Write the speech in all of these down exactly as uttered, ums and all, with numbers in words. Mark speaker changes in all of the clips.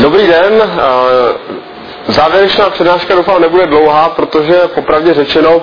Speaker 1: Dobrý den, závěrečná přednáška doufám nebude dlouhá, protože popravdě řečeno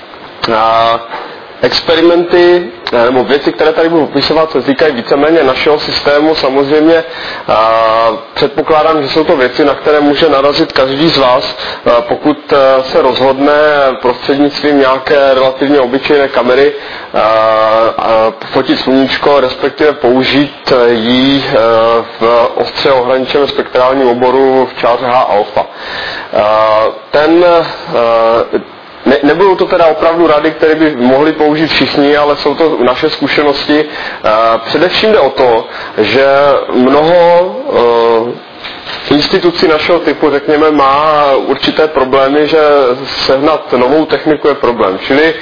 Speaker 1: experimenty nebo věci, které tady budu popisovat, se týkají víceméně našeho systému. Samozřejmě předpokládám, že jsou to věci, na které může narazit každý z vás, pokud se rozhodne prostřednictvím nějaké relativně obyčejné kamery fotit sluníčko, respektive použít ji v ostře ohraničeném spektrálním oboru v čáře H alfa. Ten Ne, nebudou to teda opravdu rady, které by mohli použít všichni, ale jsou to naše zkušenosti. Především jde o to, že mnoho institucí našeho typu, řekněme, má určité problémy, že sehnat novou techniku je problém. Čili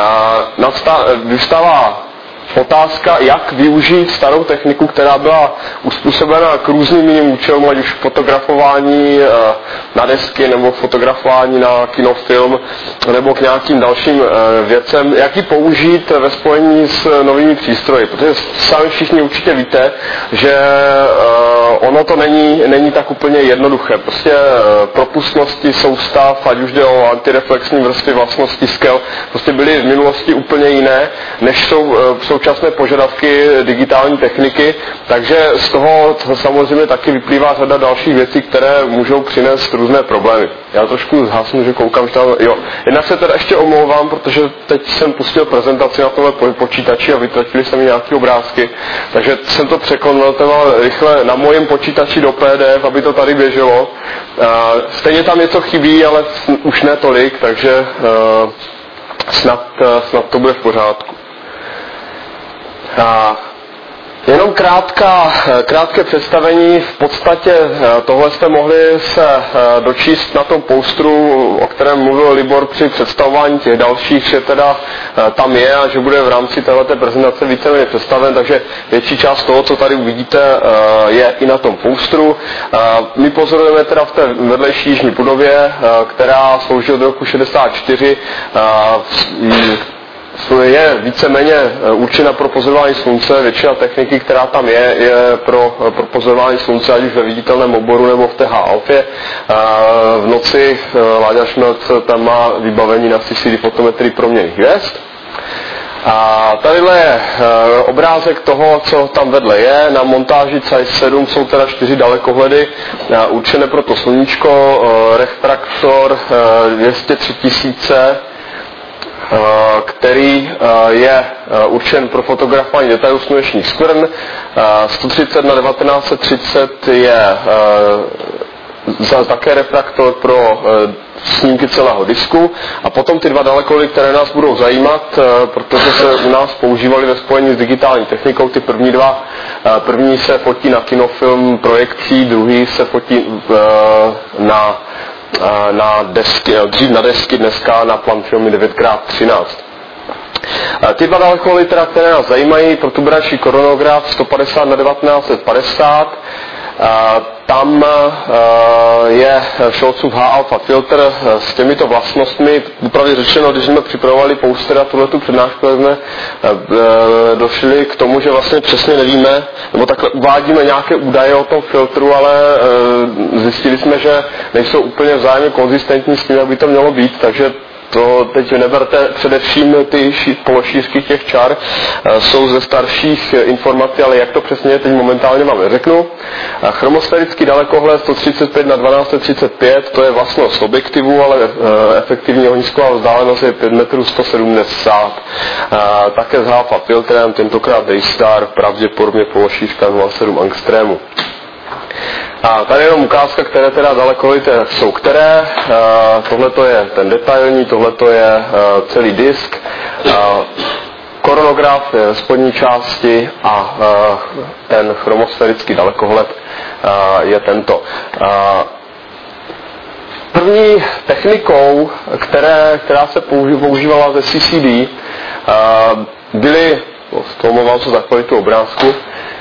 Speaker 1: vystává otázka, jak využít starou techniku, která byla uspůsobena k různým jiným účelům, ať už fotografování na desky nebo fotografování na kinofilm nebo k nějakým dalším věcem, jak ji použít ve spojení s novými přístroji. Protože sami všichni určitě víte, že ono to není, není tak úplně jednoduché. Prostě propustnosti soustav, ať už jde o antireflexní vrstvy, vlastnosti skel, prostě byly v minulosti úplně jiné, než jsou v současné požadavky digitální techniky, takže z toho samozřejmě taky vyplývá řada dalších věcí, které můžou přinést různé problémy. Já trošku zhasnu, že koukám, že tam, jo. Jednak se teda ještě omlouvám, protože teď jsem pustil prezentaci na tohle počítači a vytratili se mi nějaké obrázky, takže jsem to překonvertoval rychle na mojem počítači do P D F, aby to tady běželo. Stejně tam něco chybí, ale už ne tolik, takže snad, snad to bude v pořádku. A jenom krátká, krátké představení. V podstatě tohle jste mohli se dočíst na tom poustru, o kterém mluvil Libor při představování těch dalších, že teda tam je a že bude v rámci téhleté prezentace víceméně představen, takže větší část toho, co tady uvidíte, je i na tom poustru. My pozorujeme teda v té vedlejší jižní budově, která slouží od roku šedesát čtyři, je víceméně určena pro pozorování slunce. Většina techniky, která tam je, je pro, pro pozorování slunce, ať už ve viditelném oboru nebo v té H alfě. V noci Láďa Šmelc tam má vybavení na C C D fotometrii proměnných hvězd. A tadyhle je obrázek toho, co tam vedle je. Na montáži C I S sedm jsou teda čtyři dalekohledy určené pro to sluníčko, refraktor dvě stě tři tisíce, který je určen pro fotografování detailů slunečních skvrn. sto třicet na devatenáct set třicet je také refraktor pro snímky celého disku. A potom ty dva dalekohledy, které nás budou zajímat, protože se u nás používaly ve spojení s digitální technikou. Ty první dva, první se fotí na kinofilm projekcí, druhý se fotí na na desky, dřív na desky, dneska na plan filmy devět krát třináct. Ty dva dalekohledy, které nás zajímají, protuberační koronograf sto padesát na devatenáct set padesát, tam je Scholzův H alfa filtr s těmito vlastnostmi. Upravdě řečeno, když jsme připravovali poster a tuhletu přednášku, jsme došli k tomu, že vlastně přesně nevíme, nebo takhle uvádíme nějaké údaje o tom filtru, ale zjistili jsme, že nejsou úplně vzájemně konzistentní s tím, jak by to mělo být, takže to teď neberte, především ty pološířky těch čar jsou ze starších informací, ale jak to přesně je, teď momentálně vám neřeknu. Chromosférický dalekohled sto třicet pět na dvanáct set třicet pět, to je vlastnost objektivu, ale efektivní ohnisková vzdálenost je pět metrů sto sedmdesát. Také s H alfa filtrem, tentokrát Daystar, pravděpodobně pološířka nula celá sedm angstrému. A tady jenom ukázka, které teda dalekohledy jsou které. Tohle to je ten detailní, tohle to je celý disk. Koronograf je v spodní části a ten chromosférický dalekohled je tento. První technikou, které, která se používala ze C C D, byly, omlouvám se za kvalitu obrázku,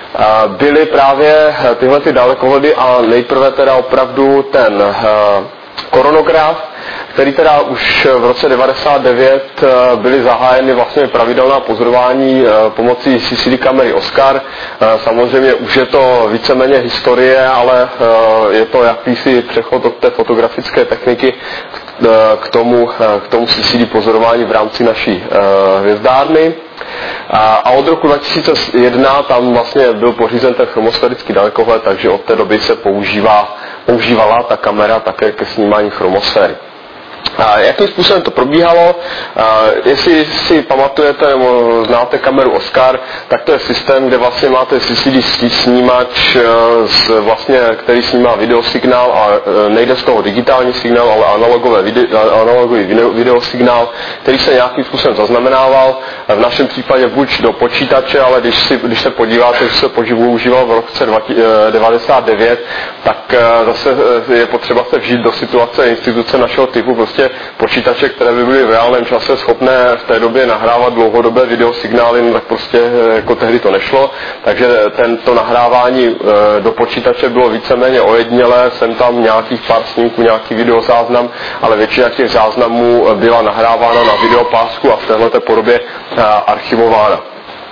Speaker 1: byly právě tyhle ty dalekohledy a nejprve teda opravdu ten koronograf, který teda už v roce devadesát devět byly zahájeny vlastně pravidelná pozorování pomocí C C D kamery Oscar. Samozřejmě už je to víceméně historie, ale je to jakýsi přechod od té fotografické techniky k tomu, k tomu C C D pozorování v rámci naší hvězdárny. A od roku dva tisíce jedna tam vlastně byl pořízen ten chromosférický dalekohled, takže od té doby se používá, používala ta kamera také ke snímání chromosféry. A jakým způsobem to probíhalo? A jestli si pamatujete nebo znáte kameru Oscar, tak to je systém, kde vlastně máte C C D snímač, vlastně, který snímá videosignál a nejde z toho digitální signál, ale analogové video, analogový video, videosignál, který se nějakým způsobem zaznamenával. V našem případě buď do počítače, ale když, si, když se podíváte, že se používal v roce devadesát devět, tak zase je potřeba se vžít do situace instituce našeho typu, prostě počítače, které by byly v reálném čase schopné v té době nahrávat dlouhodobé videosignály, tak prostě jako tehdy to nešlo, takže tento nahrávání do počítače bylo víceméně ojedinělé, jsem tam nějakých pár snímků, nějaký videozáznam, ale většina těch záznamů byla nahrávána na videopásku a v této podobě archivována.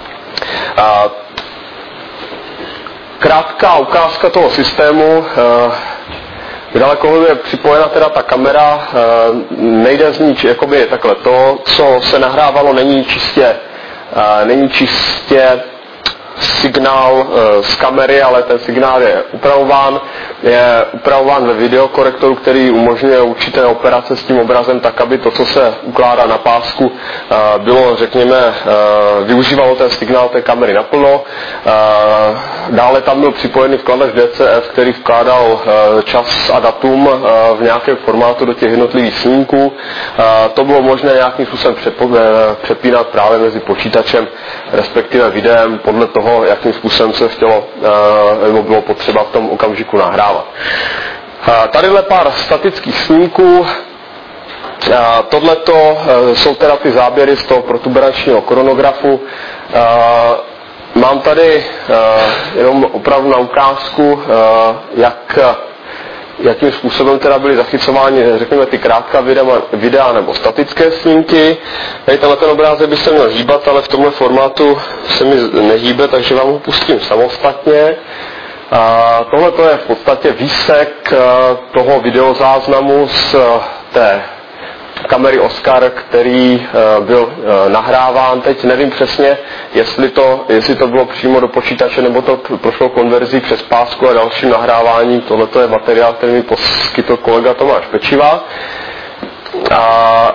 Speaker 1: Krátká ukázka toho systému. K dalekohledu je připojena teda ta kamera, nejde z ní, jakoby takhle, to, co se nahrávalo, není čistě, není čistě signál z kamery, ale ten signál je upravován, je upravován ve videokorektoru, který umožňuje určité operace s tím obrazem tak, aby to, co se ukládá na pásku, bylo, řekněme, využívalo ten signál té kamery naplno. Dále tam byl připojený vkladač D C F, který vkládal čas a datum v nějakém formátu do těch jednotlivých snímků. To bylo možné nějakým způsobem přepínat právě mezi počítačem, respektive videem, podle toho, jakým způsobem se chtělo nebo bylo potřeba v tom okamžiku nahrávat. Tadyhle pár statických snímků. Tohleto jsou teda ty záběry z toho protuberančního koronografu. Mám tady jenom opravdu na ukázku, jak jakým způsobem teda byly zachycovány, řekněme, ty krátká videa, videa nebo statické snímky. Tady tenhle ten obrázek by se měl hýbat, ale v tomhle formátu se mi nehýbe, takže vám ho pustím samostatně. A tohle to je v podstatě výsek toho videozáznamu z té kamery Oscar, který byl nahráván. Teď nevím přesně, jestli to, jestli to bylo přímo do počítače, nebo to prošlo konverzí přes pásku a dalším nahráváním. Tohle je materiál, který mi poskytl kolega Tomáš Pečiva. A,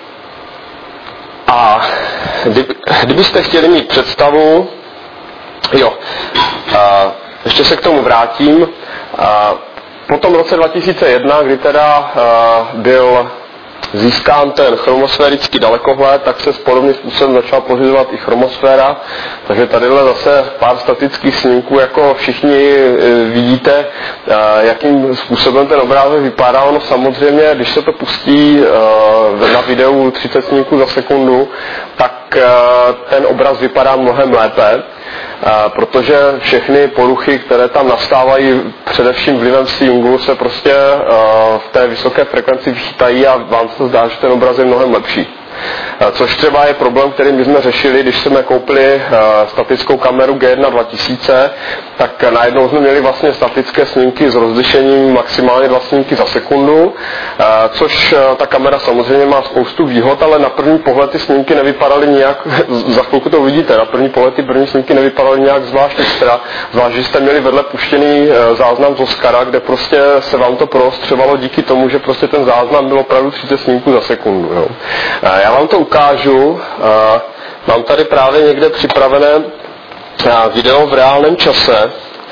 Speaker 1: a kdyby, kdybyste chtěli mít představu, jo, a ještě se k tomu vrátím. A po tom roce dva tisíce jedna, kdy teda byl získán ten chromosférický dalekohled, tak se s podobným způsobem začala pořizovat i chromosféra. Takže tadyhle zase pár statických snímků, jako všichni vidíte, jakým způsobem ten obrázek vypadá. Ono samozřejmě, když se to pustí na videu třicet snímků za sekundu, tak ten obraz vypadá mnohem lépe, protože všechny poruchy, které tam nastávají především vlivem swingu, se prostě v té vysoké frekvenci vychytají a vám se zdá, že ten obraz je mnohem lepší. Což třeba je problém, který my jsme řešili, když jsme koupili statickou kameru G jedna dva tisíce, tak najednou jsme měli vlastně statické snímky s rozlišením maximálně dva snímky za sekundu, což ta kamera samozřejmě má spoustu výhod, ale na první pohled ty snímky nevypadaly nijak, za chvilku to uvidíte, na první pohled ty první snímky nevypadaly nijak zvlášť extra, zvlášť, že jste měli vedle puštěný záznam z Oscara, kde prostě se vám to prostřevalo díky tomu, že prostě ten záznam byl opravdu třicet snímků za sekundu. Jo. Já vám to ukážu. Mám tady právě někde připravené video v reálném čase.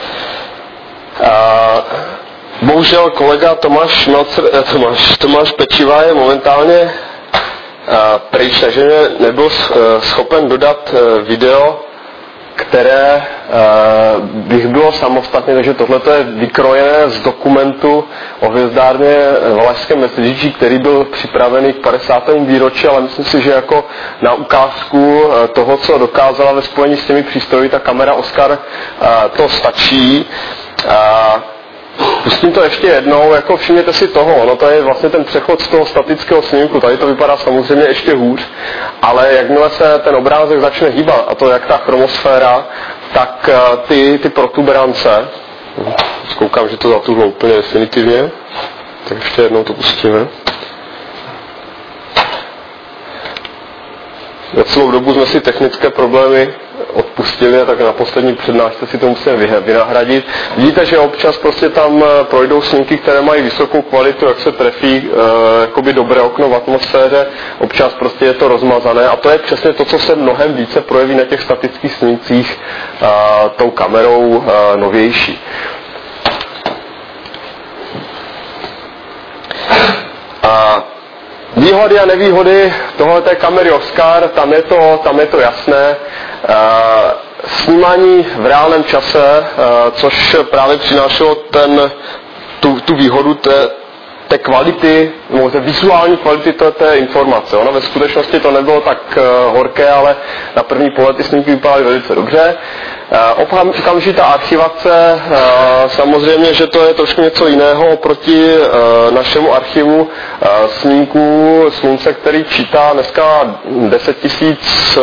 Speaker 1: Bohužel kolega Tomáš, Melcer, Tomáš, Tomáš Pečiva je momentálně pryč, takže nebyl schopen dodat video, které uh, bych bylo samostatně, takže tohle je vykrojené z dokumentu o hvězdárně Valašském Meziříčí, který byl připravený k padesátému výročí, ale myslím si, že jako na ukázku toho, co dokázala ve spojení s těmi přístroji ta kamera Oscar, uh, to stačí. Uh, Pustím to ještě jednou, jako všimněte si toho, no to je vlastně ten přechod z toho statického snímku, tady to vypadá samozřejmě ještě hůř, ale jakmile se ten obrázek začne hýbat, a to jak ta chromosféra, tak ty, ty protuberance, zkoukám, že to zatuhlo úplně definitivně, tak ještě jednou to pustíme. Za celou dobu jsme si technické problémy odpustili, tak na poslední přednášce si to musíme vynahradit. Vidíte, že občas prostě tam projdou snímky, které mají vysokou kvalitu, jak se trefí e, jakoby dobré okno v atmosféře, občas prostě je to rozmazané a to je přesně to, co se mnohem více projeví na těch statických snímcích e, tou kamerou e, novější. A výhody a nevýhody tohoto kamery Oscar, tam je to, tam je to jasné. Snímání v reálném čase, což právě přinášelo ten, tu, tu výhodu té, té kvality, nebo té vizuální kvality té, té informace. Ono ve skutečnosti to nebylo tak horké, ale na první pohled ty snímky vypadaly velice dobře. Okamžitá archivace, samozřejmě, že to je trošku něco jiného oproti našemu archivu snímků slunce, který čítá dneska deset tisíc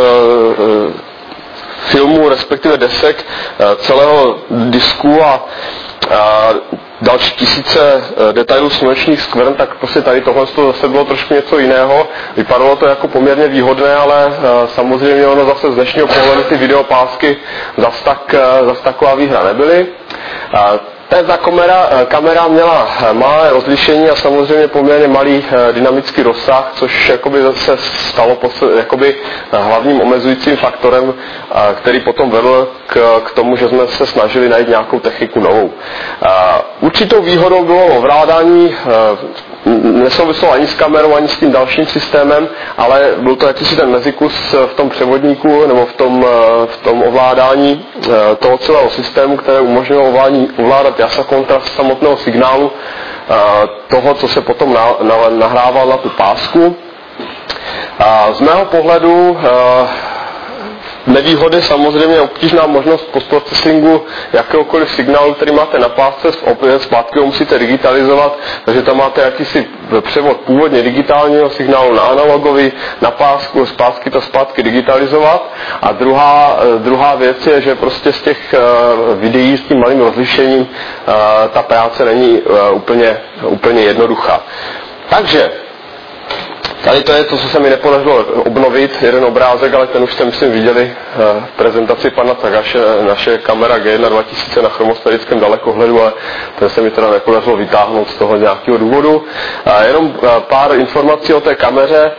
Speaker 1: filmů, respektive desek celého disku a další tisíce detailů slunečních skvrn, tak prostě tady tohle zase bylo trošku něco jiného. Vypadalo to jako poměrně výhodné, ale samozřejmě ono zase z dnešního pohledu ty videopásky zase tak, zas taková výhra nebyly. Ta kamera, kamera měla malé rozlišení a samozřejmě poměrně malý dynamický rozsah, což jakoby se stalo jakoby hlavním omezujícím faktorem, který potom vedl k, k tomu, že jsme se snažili najít nějakou techniku novou. Určitou výhodou bylo ovládání, nesouvislo ani s kamerou, ani s tím dalším systémem, ale byl to jakýsi ten mezikus v tom převodníku nebo v tom, v tom ovládání toho celého systému, které umožnilo ovládat jasa kontrast samotného signálu toho, co se potom nahrával na tu pásku. Z mého pohledu nevýhody samozřejmě obtížná možnost postprocesingu jakéhokoliv signálu, který máte na pásce, opět zpátky ho musíte digitalizovat, takže tam máte jakýsi převod původně digitálního signálu na analogový, na pásku, zpátky to zpátky digitalizovat. A druhá, druhá věc je, že prostě z těch videí s tím malým rozlišením ta práce není úplně, úplně jednoduchá. Takže tady to je to, co se mi nepodařilo obnovit, jeden obrázek, ale ten už jste, myslím, viděli v prezentaci pana Tagaše, naše kamera G jedna dva tisíce na chromosférickém dalekohledu, ale ten se mi teda nepodařilo vytáhnout z toho nějakého důvodu. Jenom pár informací o té kameře.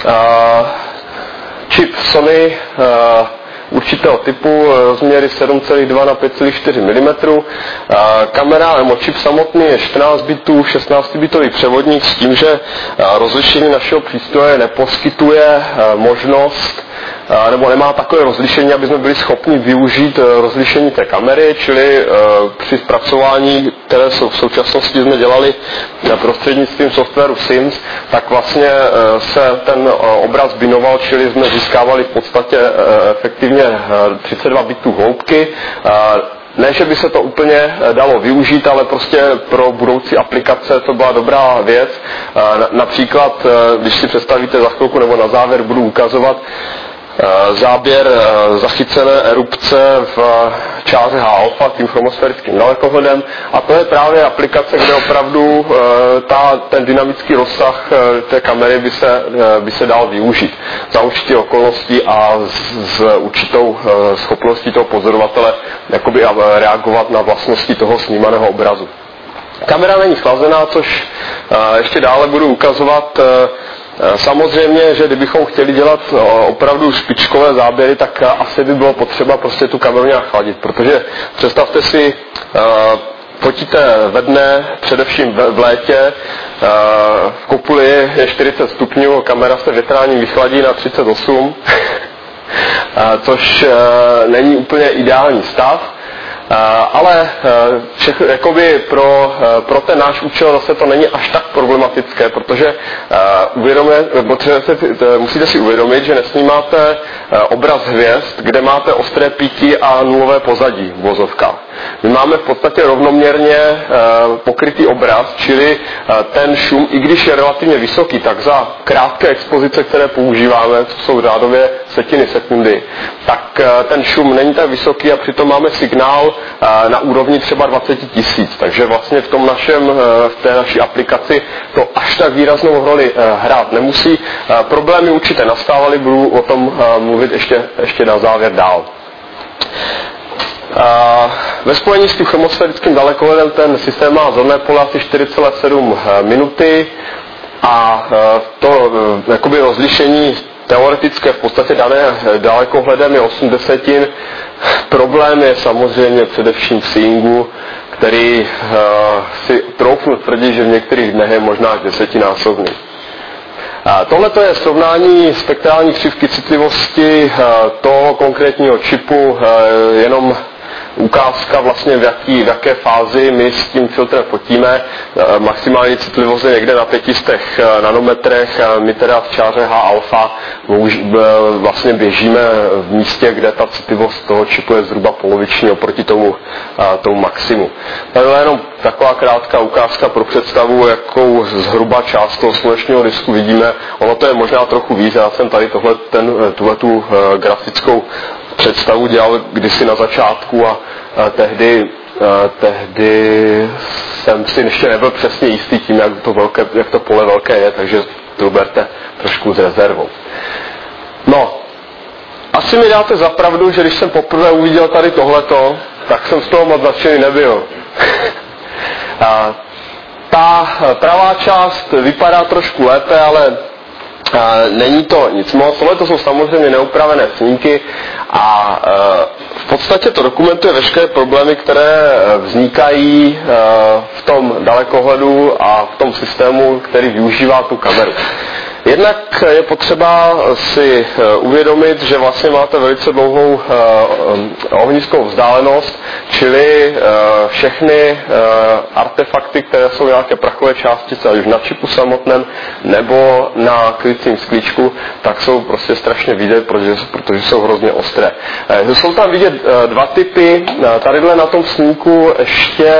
Speaker 1: Čip Sony určitého typu, rozměry sedm celá dva na pět celá čtyři milimetru. Kamera nebo čip samotný je čtrnáct bitů, šestnáctibitový převodník s tím, že rozlišení našeho přístroje neposkytuje možnost nebo nemá takové rozlišení, aby jsme byli schopni využít rozlišení té kamery, čili při zpracování, které v současnosti jsme dělali prostřednictvím softwaru Sims, tak vlastně se ten obraz binoval, čili jsme získávali v podstatě efektivně třicet dva bitů hloubky. Ne, že by se to úplně dalo využít, ale prostě pro budoucí aplikace to byla dobrá věc. Například, když si představíte za chvilku nebo na závěr budu ukazovat záběr zachycené erupce v čáře H alfa tím chromosférickým dalekohledem, a to je právě aplikace, kde opravdu ta, ten dynamický rozsah té kamery by se, by se dal využít za určitě okolností a s, s určitou schopností toho pozorovatele jakoby reagovat na vlastnosti toho snímaného obrazu. Kamera není chlazená, což ještě dále budu ukazovat. Samozřejmě, že kdybychom chtěli dělat opravdu špičkové záběry, tak asi by bylo potřeba prostě tu kameru nějak chladit, protože představte si, fotíte ve dne, především v létě, v kopuli je čtyřicet stupňů, kamera se větráním vychladí na třicet osm, což není úplně ideální stav. Ale všechno, jakoby pro, pro ten náš účel zase to není až tak problematické, protože uvědomuje, musíte si uvědomit, že nesnímáte obraz hvězd, kde máte ostré píky a nulové pozadí v vozovkách. My máme v podstatě rovnoměrně pokrytý obraz, čili ten šum, i když je relativně vysoký, tak za krátké expozice, které používáme, co jsou řádově setiny sekundy, tak ten šum není tak vysoký a přitom máme signál na úrovni třeba dvacet tisíc. Takže vlastně v tom našem, v té naší aplikaci to až tak výraznou roli hrát nemusí. Problémy určitě nastávaly, budu o tom mluvit ještě, ještě na závěr dál. Ve spojení s tím chromosférickým dalekohledem ten systém má zorné pole asi čtyři celé sedm minuty a to jakoby rozlišení teoretické v podstatě dané dalekohledem je osm desetin. Problém je samozřejmě především v seeingu, který si troufnu tvrdit, že v některých dnech je možná až desetinásobný. Tohle je srovnání spektrální křivky citlivosti toho konkrétního čipu, jenom ukázka vlastně v, jaký, v jaké fázi my s tím filtrem fotíme. Maximální citlivost je někde na pětistech nanometrech, my teda v čáře H alfa vlastně běžíme v místě, kde ta citlivost toho čipu je zhruba poloviční oproti tomu, tomu maximu. Tady je jenom taková krátká ukázka pro představu, jakou zhruba část toho slunečního disku vidíme. Ono to je možná trochu víc, já jsem tady tohle, ten, tuhletu grafickou představu dělal kdysi na začátku a, a tehdy, a tehdy jsem si ještě nebyl přesně jistý tím, jak to, velké, jak to pole velké je, takže to berte trošku s rezervou. No, asi mi dáte za pravdu, že když jsem poprvé uviděl tady tohleto, tak jsem z toho moc nadšený nebyl. a, ta pravá část vypadá trošku lépe, ale není to nic moc. Tohle to jsou samozřejmě neupravené snímky a v podstatě to dokumentuje veškeré problémy, které vznikají v tom dalekohledu a v tom systému, který využívá tu kameru. Jednak je potřeba si uvědomit, že vlastně máte velice dlouhou ohniskovou vzdálenost, čili všechny artefakty, které jsou nějaké prachové částice, ať už na čipu samotném nebo na krycím sklíčku, tak jsou prostě strašně vidět, protože, protože jsou hrozně ostré. Jsou tam vidět dva typy, tadyhle na tom snímku ještě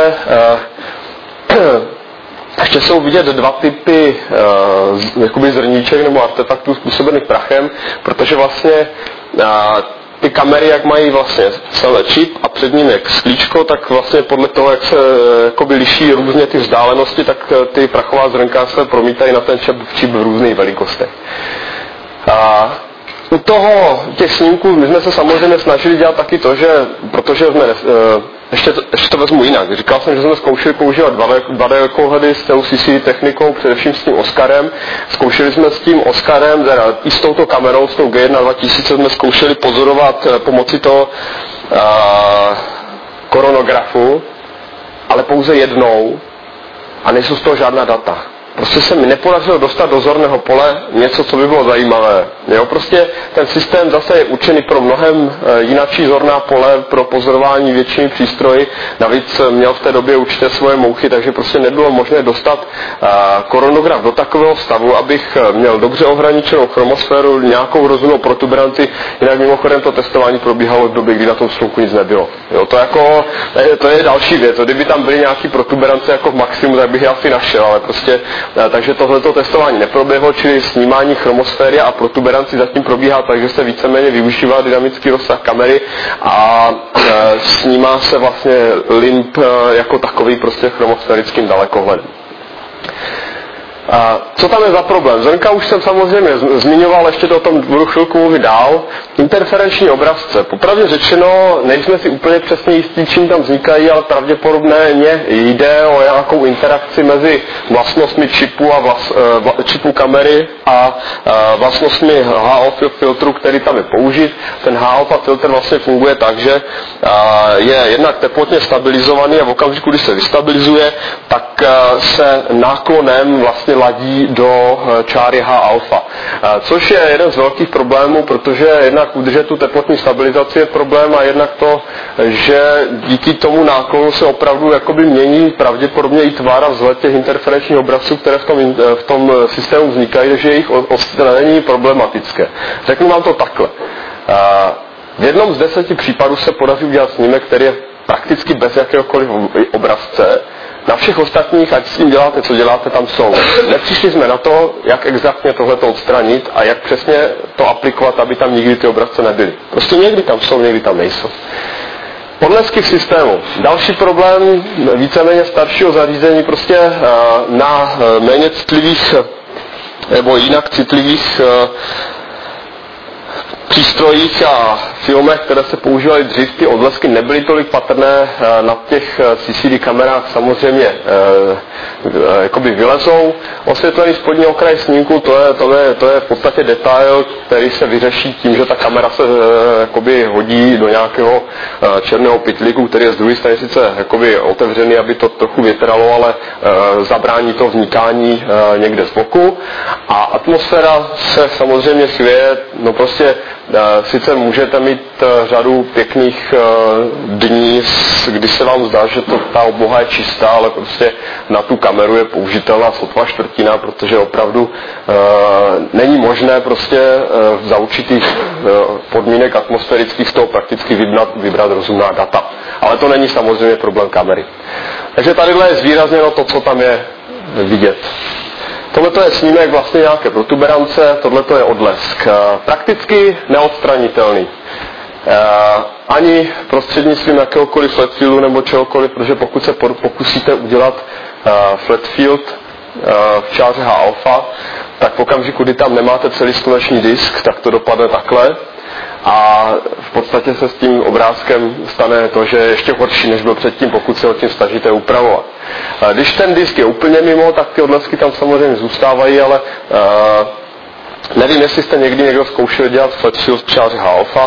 Speaker 1: Ještě jsou vidět dva typy uh, jakoby zrníček nebo artefaktů způsobených prachem, protože vlastně uh, ty kamery, jak mají vlastně celé čip a před ním je sklíčko, tak vlastně podle toho, jak se jakoby liší různě ty vzdálenosti, tak ty prachová zrnka se promítají na ten čip, čip v různých velikostech. Uh, U toho těch snímků my jsme se samozřejmě snažili dělat taky to, že protože jsme uh, Ještě to, ještě to vezmu jinak. Říkal jsem, že jsme zkoušeli používat dva D dalekohledy s tou C C technikou, především s tím Oscarem. Zkoušeli jsme s tím Oscarem, teda i s touto kamerou, s tou G jedna dva tisíce jsme zkoušeli pozorovat pomocí toho uh, koronografu, ale pouze jednou a nejsou z toho žádná data. Prostě se mi nepodařilo dostat do zorného pole něco, co by bylo zajímavé. Jo, prostě ten systém zase je určený pro mnohem jinačí zorná pole, pro pozorování většími přístroji. Navíc měl v té době určitě svoje mouchy, takže prostě nebylo možné dostat koronograf do takového stavu, abych měl dobře ohraničenou chromosféru, nějakou rozumnou protuberanci. Jinak mimochodem to testování probíhalo v době, kdy na tom slunku nic nebylo. Jo, to, jako, to je další věc. Kdyby tam byly nějaký protuberance jako v maximu, tak bych je asi našel, ale prostě takže tohleto testování neproběhlo, čili snímání chromosféry a protuberanci zatím probíhá tak, že se víceméně využívá dynamický rozsah kamery a e, snímá se vlastně limb e, jako takový prostě chromosférickým dalekohledem. A co tam je za problém? Zrnka už jsem samozřejmě zmiňoval, ještě to o tom budu chvilku mluvit dál. Interferenční obrazce. Popravdě řečeno, nejsme si úplně přesně jistí, čím tam vznikají, ale pravděpodobně jde o nějakou interakci mezi vlastnostmi čipu, a vlas, čipu kamery a vlastnostmi H-alpha filtru, který tam je použit. Ten H-alpha filtr vlastně funguje tak, že je jednak teplotně stabilizovaný a v okamžiku, kdy se vystabilizuje, tak se náklonem vlastně vlastně ladí do čáry H alfa. Což je jeden z velkých problémů, protože jednak udržet tu teplotní stabilizaci je problém a jednak to, že díky tomu náklonu se opravdu jakoby mění pravděpodobně i tvar a vzhled těch interferenčních obrazců, které v tom, v tom systému vznikají, takže jejich odstranění problematické. Řeknu vám to takhle. V jednom z deseti případů se podaří udělat snímek, který je prakticky bez jakéhokoliv obrazce. Na všech ostatních, ať s tím děláte, co děláte, tam jsou. Nepřišli jsme na to, jak exaktně tohleto odstranit a jak přesně to aplikovat, aby tam nikdy ty obrazce nebyly. Prostě někdy tam jsou, někdy tam nejsou. Odlesky v systému. Další problém víceméně staršího zařízení prostě na méně citlivých nebo jinak citlivých přístrojích a filmech, které se používaly dřív, ty odlesky nebyly tolik patrné, na těch C C D kamerách samozřejmě e, e, jakoby vylezou. Osvětlený spodní okraj snímku, to je, to, je, to je v podstatě detail, který se vyřeší tím, že ta kamera se e, jakoby hodí do nějakého e, černého pytlíku, který je z druhé strany sice jakoby otevřený, aby to trochu větralo, ale e, zabrání to vznikání e, někde z boku. A atmosféra se samozřejmě chvěje, no prostě sice můžete mít řadu pěkných dní, kdy se vám zdá, že to, ta obloha je čistá, ale prostě na tu kameru je použitelná sotva čtvrtina, protože opravdu e, není možné prostě e, za určitých e, podmínek atmosférických z toho prakticky vybrat, vybrat rozumná data. Ale to není samozřejmě problém kamery. Takže tadyhle je zvýrazněno to, co tam je vidět. Tohle je snímek vlastně nějaké protuberance, tohle je odlesk. Prakticky neodstranitelný. Ani prostřednictvím jakéhokoliv flat fieldu nebo čehokoliv, protože pokud se pokusíte udělat flat field v čáře H alfa, tak v okamžiku, kdy tam nemáte celý sluneční disk, tak to dopadne takhle. A v podstatě se s tím obrázkem stane to, že je ještě horší, než byl předtím, pokud se ho tím snažíte upravovat. Když ten disk je úplně mimo, tak ty odlesky tam samozřejmě zůstávají, ale uh, nevím, jestli jste někdy někdo zkoušel dělat flat field v čáře H alfa.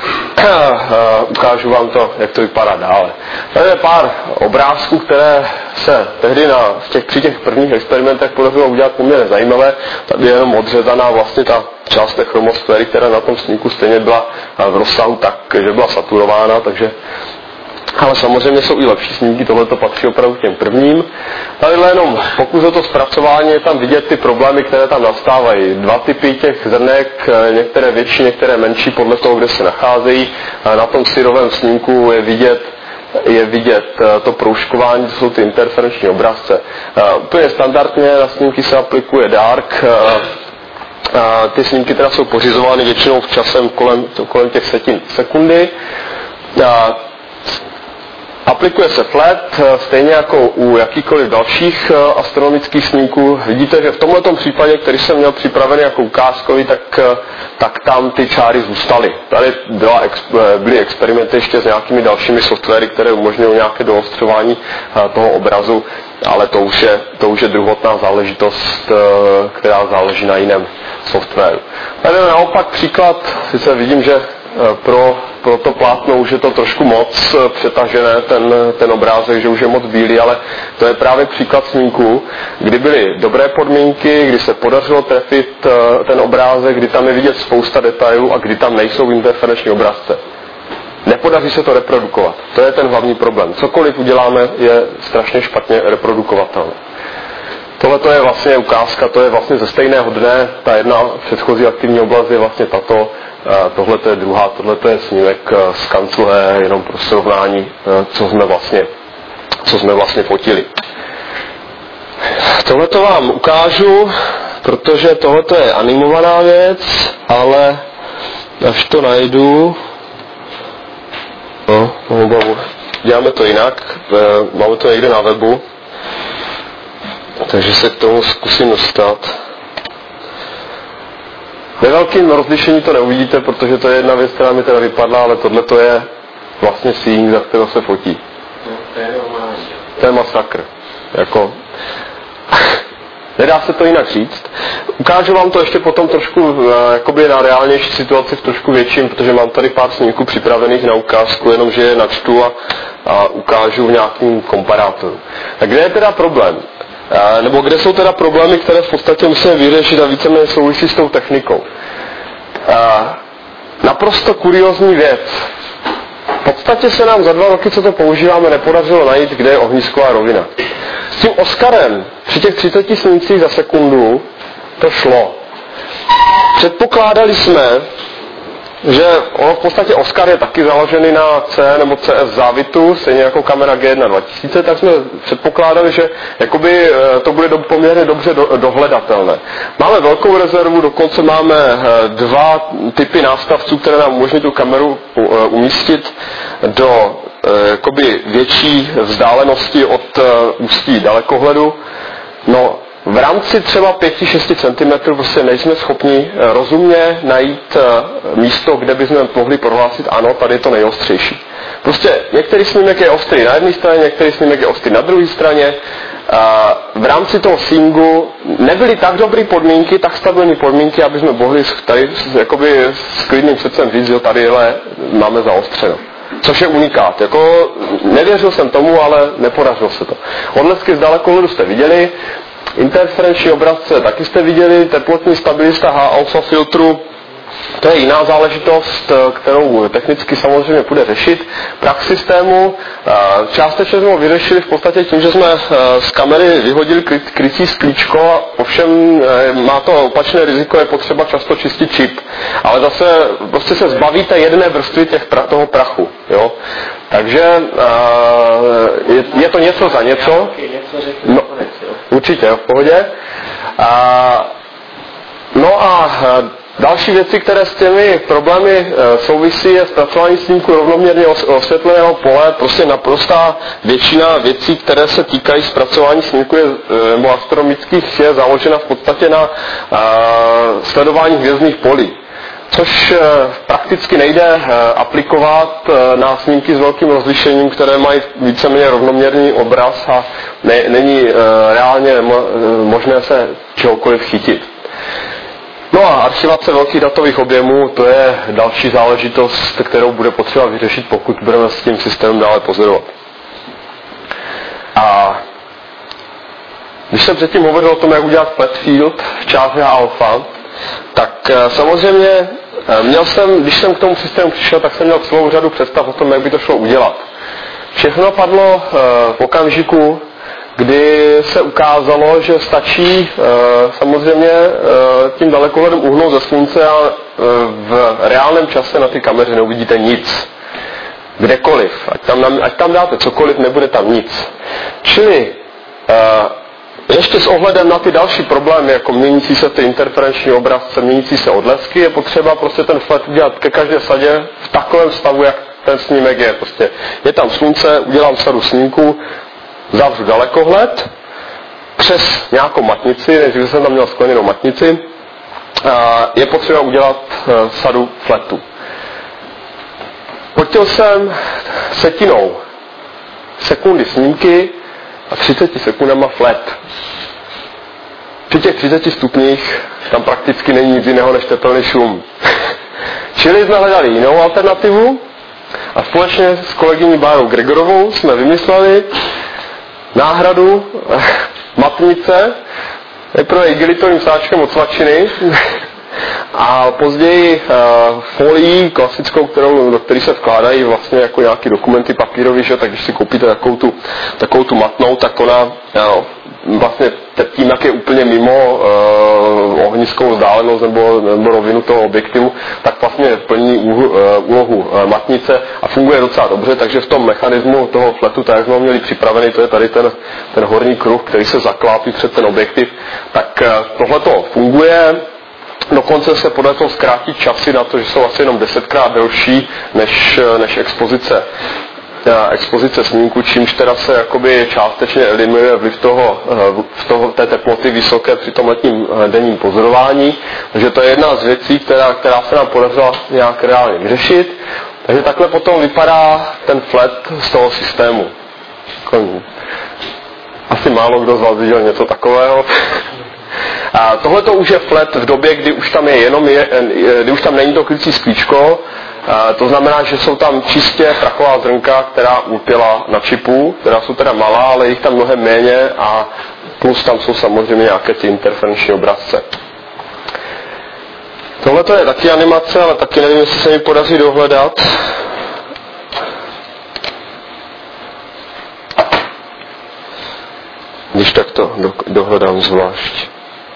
Speaker 1: Uh, ukážu vám to, jak to vypadá dále. Tady je pár obrázků, které se tehdy na, v těch, při těch prvních experimentech podařilo udělat poměrně zajímavé. Tady je jenom odřezaná vlastně ta část té chromosféry, která na tom snímku stejně byla v rozsahu tak, že byla saturována, takže ale samozřejmě jsou i lepší snímky, tohle to patří opravdu k těm prvním. Tady jenom pokus o to zpracování, je tam vidět ty problémy, které tam nastávají. Dva typy těch zrnek, některé větší, některé menší, podle toho, kde se nacházejí. Na tom syrovém snímku je vidět je vidět to proužkování, to jsou ty interferenční obrazce. Úplně standardně na snímky se aplikuje dark. Ty snímky teda jsou pořizovány většinou v časem kolem, kolem těch setin sekundy. Aplikuje se flat, stejně jako u jakýchkoliv dalších astronomických snímků. Vidíte, že v tomto případě, který jsem měl připravený jako ukázkový, tak, tak tam ty čáry zůstaly. Tady byla, byly experimenty ještě s nějakými dalšími softwary, které umožňují nějaké doostřování toho obrazu, ale to už je, to už je druhotná záležitost, která záleží na jiném softwaru. Tady je naopak příklad, sice vidím, že pro, pro to plátno už je to trošku moc přetažené, ten, ten obrázek, že už je moc bílý, ale to je právě příklad snímku, kdy byly dobré podmínky, kdy se podařilo trefit ten obrázek, kdy tam je vidět spousta detailů a kdy tam nejsou interferenční obrazce. Nepodaří se to reprodukovat. To je ten hlavní problém. Cokoliv uděláme, je strašně špatně reprodukovatelné. Tohle to je vlastně ukázka, to je vlastně ze stejného dne, ta jedna předchozí aktivní oblast je vlastně tato, tohle je druhá, tohle je snímek z kancle, jenom pro srovnání, co jsme vlastně, co jsme vlastně fotili. Tohle to vám ukážu, protože tohle je animovaná věc, ale až to najdu, no, děláme to jinak, máme to někde na webu, takže se k tomu zkusím dostat. Ve velkém rozlišení to neuvidíte, protože to je jedna věc, která mi teda vypadla, ale tohle to je vlastně seeing, za kterou se fotí.
Speaker 2: To je normální.
Speaker 1: To je masakr. Jako... Nedá se to jinak říct. Ukážu vám to ještě potom trošku jakoby na reálnější situaci v trošku větším, protože mám tady pár snímků připravených na ukázku, jenomže je načtu a, a ukážu v nějakým komparátoru. A kde je teda problém? nebo kde jsou teda problémy, které v podstatě musíme vyřešit a víceméně souvisí s tou technikou. Naprosto kuriózní věc. V podstatě se nám za dva roky, co to používáme, nepodařilo najít, kde je ohnisková rovina. S tím Oscarem při těch třiceti snímcích za sekundu to šlo. Předpokládali jsme, že ono v podstatě Oscar je taky založený na C nebo C S závitu, stejně jako kamera G jedna dva tisíce, tak jsme předpokládali, že jakoby to bude do, poměrně dobře do, dohledatelné. Máme velkou rezervu, dokonce máme dva typy nástavců, které nám umožní tu kameru umístit do jakoby větší vzdálenosti od ústí dalekohledu. No, v rámci třeba pět až šest centimetrů prostě nejsme schopni rozumně najít místo, kde bychom mohli prohlásit, ano, tady je to nejostřejší. Prostě některý snímek je ostrý na jedné straně, některý snímek je ostrý na druhé straně. V rámci toho singu nebyly tak dobré podmínky, tak stabilní podmínky, aby jsme mohli tady jakoby s klidným srdcem říct, že tady máme zaostřeno. Což je unikát. Jako, nevěřil jsem tomu, ale nepodařilo se to. Odlesky z dalekohledu jste viděli, interferenční obrazce taky jste viděli, teplotní stabilista H-alpha filtru, to je jiná záležitost, kterou technicky samozřejmě bude řešit. Prach systému částečně jsme ho vyřešili v podstatě tím, že jsme z kamery vyhodili krycí sklíčko, ovšem má to opačné riziko, je potřeba často čistit čip. Ale zase prostě se zbavíte jedné vrstvy těch pra, toho prachu. Jo? Takže je, je to něco za něco. No, určitě, v pohodě. A, no a další věci, které s těmi problémy souvisí, je zpracování snímku rovnoměrně osvětleného pole. Prostě naprostá většina věcí, které se týkají zpracování snímku nebo astronomických, je založena v podstatě na sledování hvězdných polí. Což prakticky nejde aplikovat na snímky s velkým rozlišením, které mají víceméně rovnoměrný obraz a ne, není reálně možné se čehokoliv chytit. No a archivace velkých datových objemů, to je další záležitost, kterou bude potřeba vyřešit, pokud budeme s tím systémem dále pozorovat. A když jsem předtím hovořil o tom, jak udělat flat field v části alfa, tak samozřejmě měl jsem, když jsem k tomu systému přišel, tak jsem měl celou řadu představ o tom, jak by to šlo udělat. Všechno padlo v okamžiku, kdy se ukázalo, že stačí samozřejmě tím dalekohledem uhnout ze slunce a v reálném čase na ty kameře neuvidíte nic. Kdekoliv. Ať tam, ať tam dáte cokoliv, nebude tam nic. Čili ještě s ohledem na ty další problémy, jako měnící se ty interferenční obrazce, měnící se odlesky, je potřeba prostě ten flat udělat ke každé sadě v takovém stavu, jak ten snímek je. Prostě je tam slunce, udělám sadu snímku, zavřu dalekohled přes nějakou matnici, než jsem tam měl skleněnou matnici, je potřeba udělat sadu flatů. Fotil jsem setinou sekundy snímky a třiceti sekundama flat. Při těch třiceti stupních tam prakticky není nic jiného než tepelný šum. Čili jsme hledali jinou alternativu a společně s kolegyní Bárou Gregorovou jsme vymysleli náhradu matnice, nejprve igelitovým sáčkem od svačiny a později uh, folií klasickou, kterou, do které se vkládají vlastně jako nějaký dokumenty papírový, že? Tak když si koupíte takovou tu, takovou tu matnou, tak ona no, vlastně tím, jak je úplně mimo uh, ohniskovou vzdálenost nebo, nebo rovinu toho objektivu, tak vlastně plní úhu, uh, úlohu uh, matnice a funguje docela dobře, takže v tom mechanismu toho fletu, tak jak jsme ho měli připravený, to je tady ten, ten horní kruh, který se zaklápí před ten objektiv, tak uh, tohle to funguje. Dokonce se podařilo zkrátit časy na to, že jsou asi jenom desetkrát delší než, než expozice, expozice snímku, čímž teda se jakoby částečně eliminuje vliv toho, v toho, té teploty vysoké při tom letním denním pozorování. Takže to je jedna z věcí, která, která se nám podařila nějak reálně vyřešit. Takže takhle potom vypadá ten flat z toho systému. Asi málo kdo z vás viděl něco takového. A tohle to už je flat v době, kdy už tam je jenom je, kdy už tam není to krycí sklíčko. A to znamená, že jsou tam čistě prachová zrnka, která ulpěla na čipu, která jsou teda malá, ale jich tam mnohem méně a plus tam jsou samozřejmě nějaké ty interferenční obrazce. Tohle to je taky animace, ale taky nevím, jestli se mi podaří dohledat. Když tak to do, dohledám zvlášť.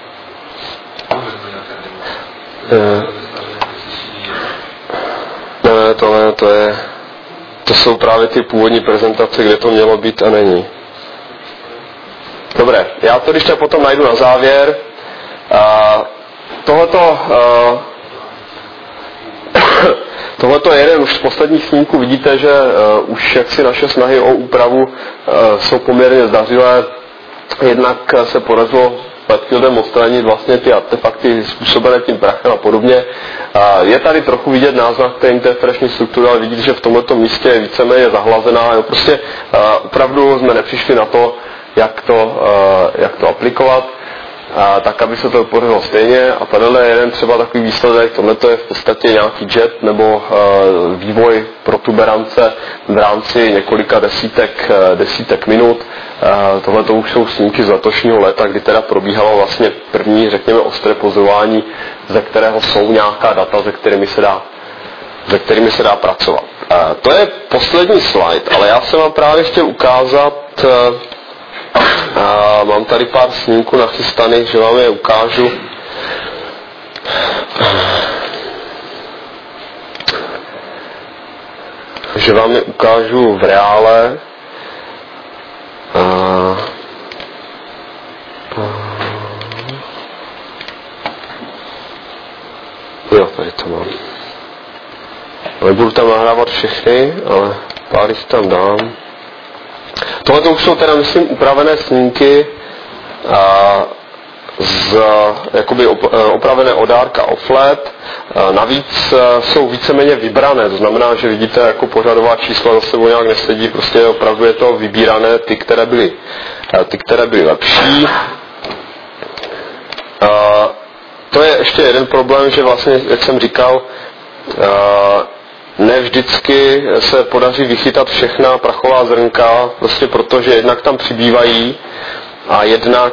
Speaker 1: Ne, ne, to ne, to je, to jsou právě ty původní prezentace, kde to mělo být a není. Dobré, já to když tak potom najdu na závěr. A tohleto, uh, tohleto je jeden už z posledních snímků. Vidíte, že uh, už jaksi naše snahy o úpravu uh, jsou poměrně zdařilé. Jednak se podařilo Flatfieldem odstranit vlastně ty artefakty způsobené tím prachem a podobně. Uh, je tady trochu vidět náznak té interferenční struktury, ale vidíte, že v tomto místě je víceméně zahlazená. Jo, prostě uh, opravdu jsme nepřišli na to, jak to, uh, jak to aplikovat. A tak, aby se to podařilo stejně. A tady je jeden třeba takový výsledek, tohle je v podstatě nějaký jet nebo uh, vývoj protuberance v rámci několika desítek, uh, desítek minut. Uh, tohle to už jsou snímky z letošního léta, kdy teda probíhalo vlastně první, řekněme, ostré pozorování, ze kterého jsou nějaká data, se kterými se dá, se kterými se dá pracovat. Uh, to je poslední slide, ale já jsem vám právě chtěl ukázat. Uh, A mám tady pár snímků nachystaných, že vám je ukážu. Že vám je ukážu v reále. A... Jo, tady to mám. Nebudu tam nahrávat všechny, ale pár jich tam dám. Tohle to už jsou teda, myslím, upravené snímky a, z jakoby opravené od dárka o flat. A navíc a, jsou víceméně vybrané, to znamená, že vidíte, jako pořadová čísla za sebou nějak nesedí, prostě opravdu je to vybírané, ty, které byly, a, ty, které byly lepší. A, to je ještě jeden problém, že vlastně, jak jsem říkal, a, ne vždycky se podaří vychytat všechna prachová zrnka, prostě protože jednak tam přibývají a jednak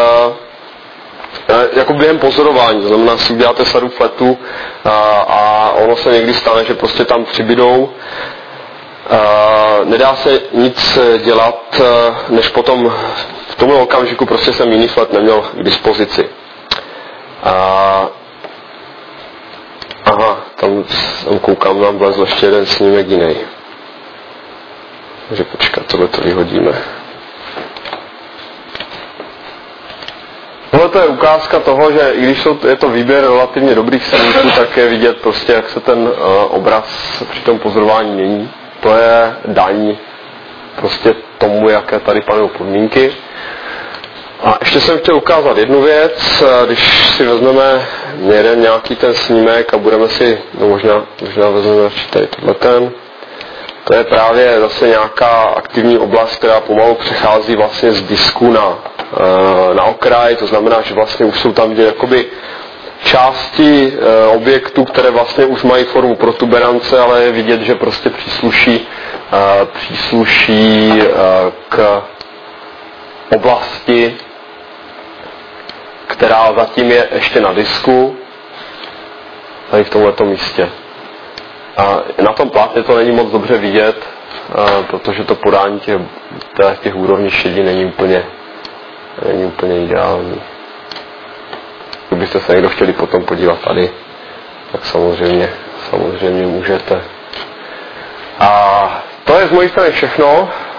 Speaker 1: jako během pozorování, to znamená, si uděláte sadu flatů a, a ono se někdy stane, že prostě tam přibydou. A nedá se nic dělat, než potom v tomhle okamžiku prostě jsem jiný flat neměl k dispozici. A Aha, tam, tam koukám, nám vlezl ještě jeden snímek jiný. Takže počkat, tohle to vyhodíme. Tohle to je ukázka toho, že i když jsou, je to výběr relativně dobrých snímků, tak je vidět prostě, jak se ten uh, obraz při tom pozorování mění. To je daň prostě tomu, jaké tady panují podmínky. A ještě jsem chtěl ukázat jednu věc, když si vezmeme jeden nějaký ten snímek a budeme si, no možná, možná vezmeme tady tohle ten, to je právě zase nějaká aktivní oblast, která pomalu přechází vlastně z disku na, na okraj, to znamená, že vlastně už jsou tam vidět jakoby části objektů, které vlastně už mají formu protuberance, ale je vidět, že prostě přísluší, přísluší k oblasti, která zatím je ještě na disku, tady v tomto místě. A na tom plátně to není moc dobře vidět, protože to podání těch, těch úrovní šedí není úplně, není úplně ideální. Kdybyste se někdo chtěli potom podívat tady, tak samozřejmě, samozřejmě můžete. A to je z mojí strany všechno.